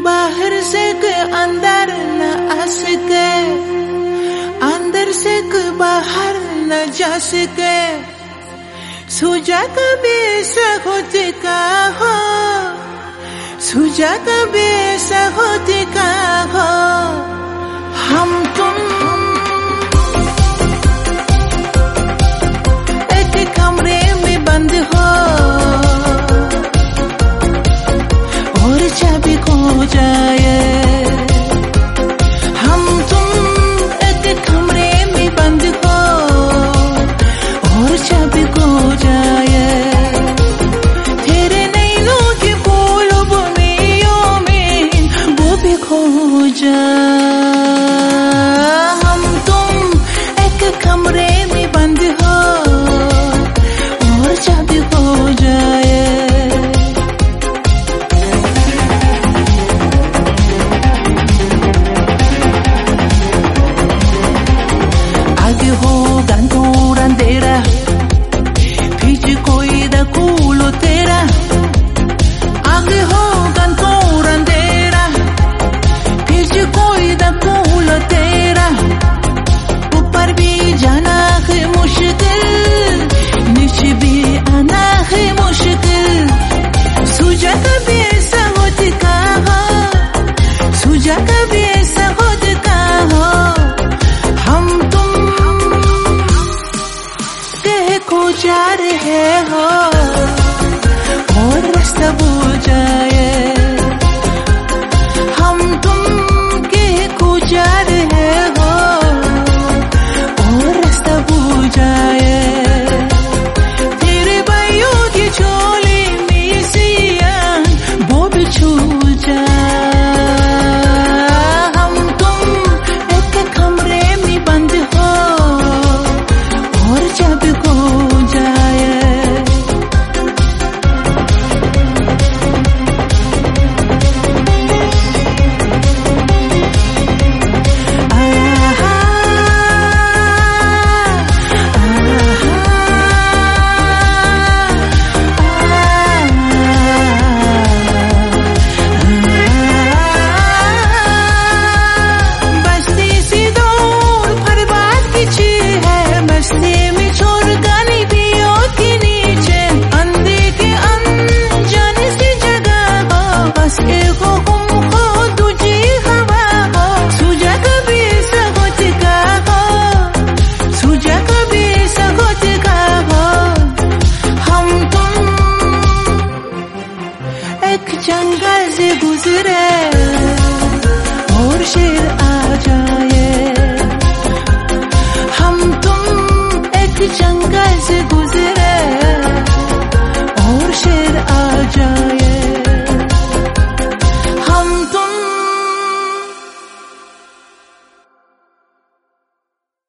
बाहर से के अंदर न आ सके, अंदर से के बाहर न जा सके। सूझा कभी ऐसा होते का हो, सूझा कभी ऐसा होते का हो। हम तुम एक कमरे में बंद हो और चाबी खो जाए। हम तुम एक कमरे में बंद हो और चाबी खो जाए। तेरे नैनों के फूलों बुनियों में वो भी खो जाए। हम तुम एक कमरे में बंद हो और चाबी खो जाए। आगे होगा दूर अंधेरा, पीछे कोई द कूलो तेरा। आगे होगा दूर अंधेरा, पीछे कोई द कूलो तेरा। ऊपर भी जाना है मुश्किल, नीचे भी आना है मुश्किल। सूझा कभी ऐसा होता का हो, सूझा कभी ऐसा होता का हो। हम तुम कह को जा रहे हो और रास्ता भूल जाए। हम तुम कह को जा रहे हो और रास्ता भूल जाए। तेरे भाइयों की झोली में सियान वो भी छूट जाए। हम तुम एक कमरे में बंद हो और चाबी खो जाए। बस्ती से दूर बर्बाद की चीज है, बस्ती में छोड़ गानी पियो के नीचे। अंधे के अनजाने सी जगह हो, बस एक हुक्म हो दूजी हवा हो। सूझा कभी ऐसा होता का हो, सूझा कभी ऐसा होता का हो। हम तुम एक जंगल से गुजरे और शेर